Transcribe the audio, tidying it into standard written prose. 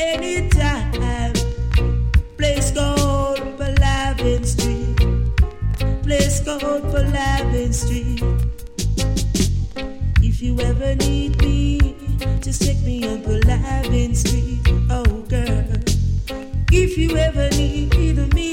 anytime. Place called Palavin Street. Place called Palavin Street. If you ever need me, just check me on Palavin Street. Oh girl, if you ever need me,